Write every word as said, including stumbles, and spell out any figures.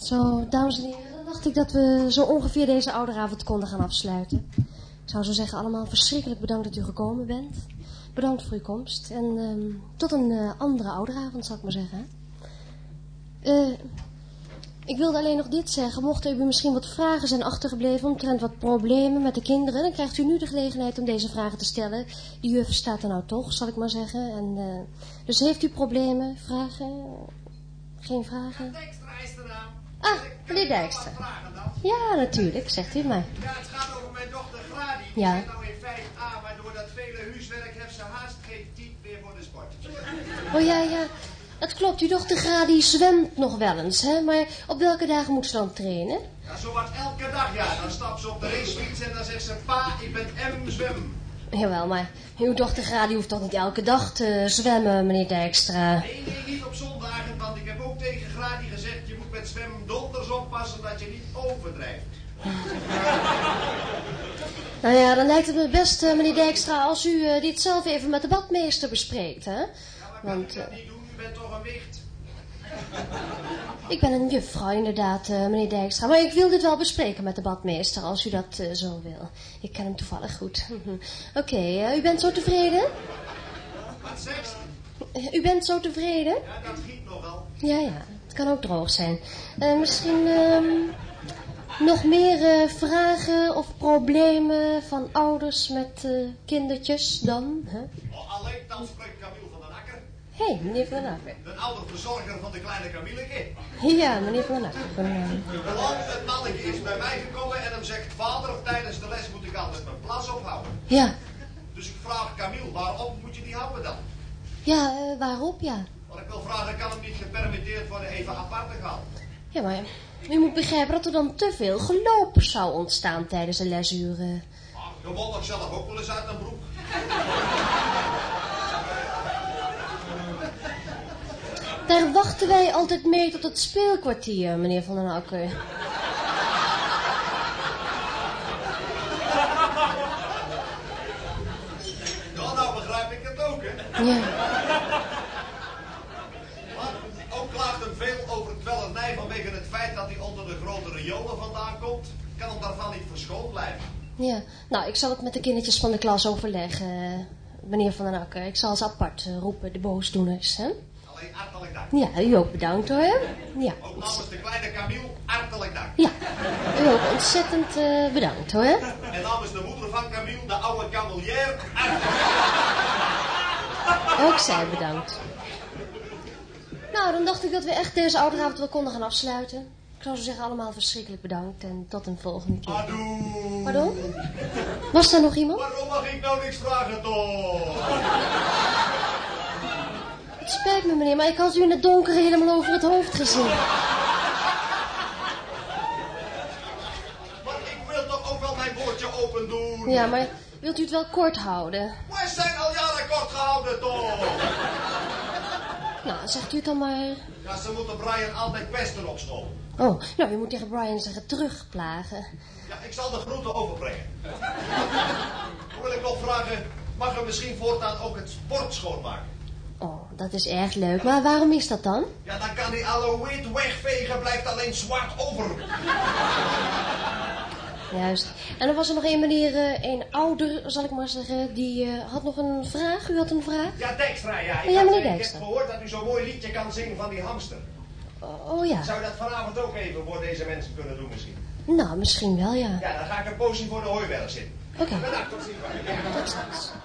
Zo, dames en heren, dan dacht ik dat we zo ongeveer deze ouderavond konden gaan afsluiten. Ik zou zo zeggen, allemaal verschrikkelijk bedankt dat u gekomen bent. Bedankt voor uw komst. En um, tot een uh, andere ouderavond, zal ik maar zeggen. Uh, ik wilde alleen nog dit zeggen. Mochten er u misschien wat vragen zijn achtergebleven omtrent wat problemen met de kinderen, dan krijgt u nu de gelegenheid om deze vragen te stellen. Die juf staat er nou toch, zal ik maar zeggen. En, uh, dus heeft u problemen, vragen? Geen vragen? Dijkstra is eraan. Ah, meneer Dijkstra. Ja, natuurlijk, zegt u het maar. Ja, het gaat over mijn dochter Gradi. Die Ja. zit nou in vijf A, maar door dat vele huiswerk heeft ze haast geen tijd meer voor de sport. Oh ja, ja. Dat klopt, uw dochter Gradi zwemt nog wel eens, hè? Maar op welke dagen moet ze dan trainen? Ja, zowat elke dag, ja. Dan stapt ze op de racefiets en dan zegt ze, pa, ik ben M zwem. Jawel, maar uw dochter Gradi hoeft toch niet elke dag te zwemmen, meneer Dijkstra? Nee, nee, niet op zondagen, want ik heb ook tegen Gradi gezegd, je moet met zwemmen donders oppassen dat je niet overdrijft. Nou ja, dan lijkt het me best, uh, meneer Dijkstra, als u uh, dit zelf even met de badmeester bespreekt, hè? Ja, maar kan Want, ik dat uh, niet doen? U bent toch een wicht? ik ben een juffrouw, inderdaad, uh, meneer Dijkstra. Maar ik wil dit wel bespreken met de badmeester, als u dat uh, zo wil. Ik ken hem toevallig goed. Oké, okay, uh, u bent zo tevreden? Wat zegt? Uh, u bent zo tevreden? Ja, dat giet nogal. Ja, ja, het kan ook droog zijn. Uh, misschien uh, nog meer uh, vragen of problemen van ouders met uh, kindertjes dan? Huh? Oh, alleen dan spreekt Camille van den Akker. Hé, hey, meneer Van den Akker. De oude verzorger van de kleine Camilleke. Ja, meneer Van den Akker. Van, uh... Want het mannetje is bij mij gekomen en hem zegt, vader, tijdens de les moet ik altijd mijn plas ophouden. Ja. Dus ik vraag Camille, waarop moet je die houden dan? Ja, uh, waarop, ja. Want ik wil vragen, kan hem niet gepermitteerd worden even apart te gaan? Ja, maar u moet begrijpen dat er dan te veel gelopen zou ontstaan tijdens de lesuren. Ah, gewoon nog zelf ook wel eens uit een broek. Daar wachten wij altijd mee tot het speelkwartier, meneer Van den Akker. Ja, nou begrijp ik het ook, hè. Ja. Maar ook klaagt hem veel over kwellernij vanwege het feit dat hij onder de grote riolen vandaan komt. Kan hem daarvan niet verschoond blijven. Ja, nou, ik zal het met de kindertjes van de klas overleggen, meneer Van den Akker. Ik zal ze apart uh, roepen, de boosdoeners, hè. Alleen hartelijk dank. Ja, u ook bedankt, hoor. Ja. Ook namens de kleine Camille, hartelijk dank. Ja, u ook ontzettend uh, bedankt, hoor. En namens de moeder van Camille, de oude camelier, hartelijk Ook zij bedankt. Nou, dan dacht ik dat we echt deze ouderavond wel konden gaan afsluiten. Ik zou zo zeggen, allemaal verschrikkelijk bedankt en tot een volgende keer. Adoe. Pardon? Was er nog iemand? Waarom mag ik nou niks vragen, toch? Het spijt me, meneer, maar ik had u in het donker helemaal over het hoofd gezien. Maar ik wil toch ook wel mijn woordje open doen? Ja, maar wilt u het wel kort houden? Wij zijn al jaren kort gehouden, toch? Nou, zegt u het dan maar. Ja, ze moeten Brian altijd pesten op school. Oh, nou, u moet tegen Brian zeggen terugplagen. Ja, ik zal de groeten overbrengen. Dan wil ik nog vragen, mag er misschien voortaan ook het sport schoonmaken? Oh, dat is erg leuk. Maar waarom is dat dan? Ja, dan kan die alle wit wegvegen, blijft alleen zwart over. Juist. En dan was er nog een meneer, uh, een ouder, zal ik maar zeggen, die uh, had nog een vraag. U had een vraag? Ja, Dijkstra, ja. Ik, Oh, ja, had, meneer ik Dijkstra. heb gehoord dat u zo'n mooi liedje kan zingen van die hamster. Oh, oh ja. Zou je dat vanavond ook even voor deze mensen kunnen doen misschien? Nou, misschien wel, ja. Ja, dan ga ik een poosje voor de hooiberg zitten. Oké. Bedankt, tot ziens. Tot straks.